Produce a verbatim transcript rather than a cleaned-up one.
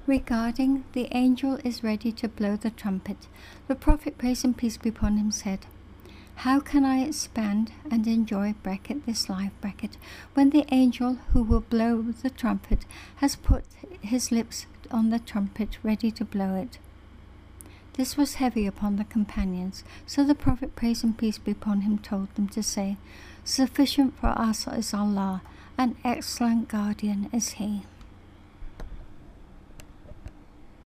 Regarding the angel is ready to blow the trumpet, the prophet, praise and peace be upon him, said, "How can I expand and enjoy bracket this life bracket when the angel who will blow the trumpet has put his lips on the trumpet ready to blow it?" This was heavy upon the companions, so the prophet, praise and peace be upon him, told them to say, "Sufficient for us is Allah, an excellent guardian is he."